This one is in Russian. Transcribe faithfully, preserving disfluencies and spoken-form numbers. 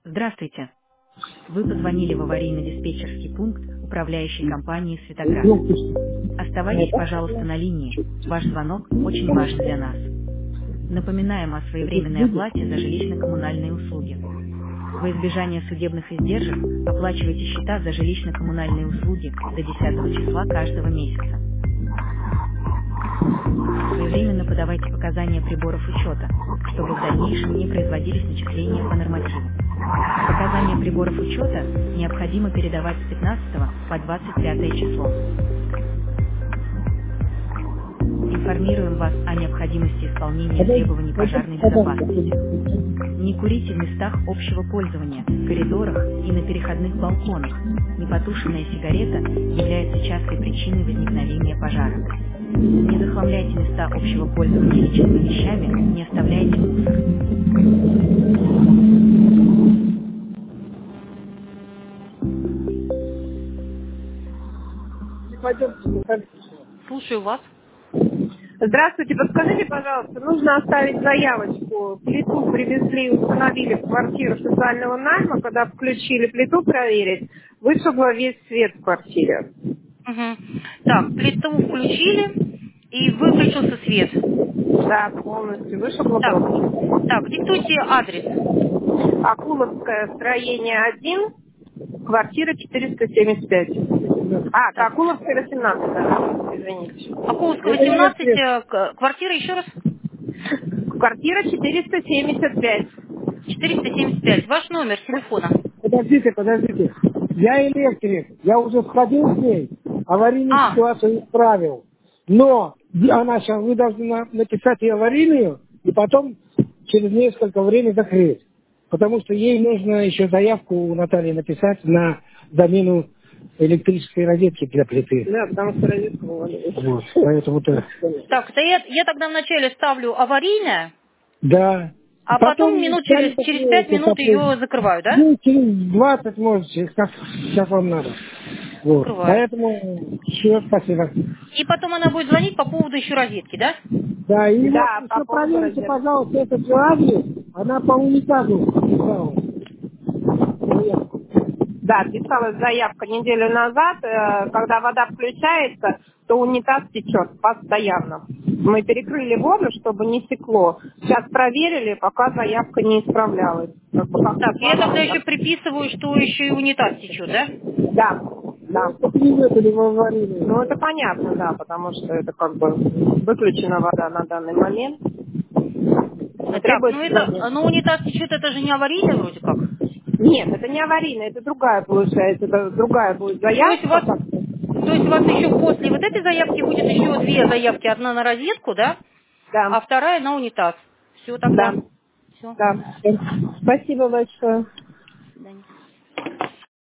Здравствуйте. Вы позвонили в аварийно-диспетчерский пункт управляющей компании «Светоград». Оставайтесь, пожалуйста, на линии. Ваш звонок очень важен для нас. Напоминаем о своевременной оплате за жилищно-коммунальные услуги. Во избежание судебных издержек оплачивайте счета за жилищно-коммунальные услуги до десятого числа каждого месяца. Своевременно подавайте показания приборов учета, чтобы в дальнейшем не производились начисления по нормативу. Показания приборов учета необходимо передавать с пятнадцатого по двадцать пятое число. Информируем вас о необходимости исполнения требований пожарной безопасности. Не курите в местах общего пользования, коридорах и на переходных балконах. Непотушенная сигарета является частой причиной возникновения пожара. Не захламляйте места общего пользования личными вещами, не оставляйте мусор. Слушаю вас. Здравствуйте, подскажите, пожалуйста, нужно оставить заявочку. Плиту привезли, установили в квартиру социального найма, когда включили плиту проверить, вышел весь свет в квартире. Угу. Так, плиту включили и выключился свет. Да, полностью, вышел Так, вопрос. так, диктуйте адрес. Акуловское строение один, квартира четыреста семьдесят пять. А, Так. Акуловская восемнадцать, да, извините. Акуловская восемнадцать, э, к- квартира еще раз? Квартира четыреста семьдесят пять. четыреста семьдесят пять. Ваш номер телефона. Подождите, подождите. Я электрик. Я уже сходил с ней, аварийную А. ситуацию исправил. Но она сейчас, вы должны на- написать ей аварийную и потом через несколько времени закрыть. Потому что ей нужно еще заявку у Натальи написать на замену электрической розетки для плиты. Да, потому что розетку вывалилась. Вот, поэтому то. Так, то я, я тогда вначале ставлю аварийное, Да. а потом, минут через, через пять минут ее закрываю, да? Ну, через двадцать, может, как сейчас вам надо. Вот. Закрываю. Поэтому все, спасибо. И потом она будет звонить по поводу еще розетки, да? Да, и Да, вот по еще поводу проверьте, розетки. пожалуйста, этот же адрес, она по унитазу писала. Заявку. Да, писалась заявка неделю назад, э, когда вода включается, то унитаз течет постоянно. Мы перекрыли воду, чтобы не текло. Сейчас проверили, пока заявка не исправлялась. Как бы как Так, я попало, тогда так. еще приписываю, что еще и унитаз течет, да? Да, да. Это привет или в аварийную. Ну это понятно, да, потому что это как бы выключена вода на данный момент. Но Так, требуется ну это, проверка. ну унитаз течет, это же не аварийное вроде как. Нет, это не аварийная, это другая получается, это другая будет То есть у вас, заявка. то есть у вас еще после вот этой заявки будет еще две заявки. Одна на розетку, да? Да, А вторая на унитаз. Все тогда. да, Все. да. Спасибо большое. До свидания.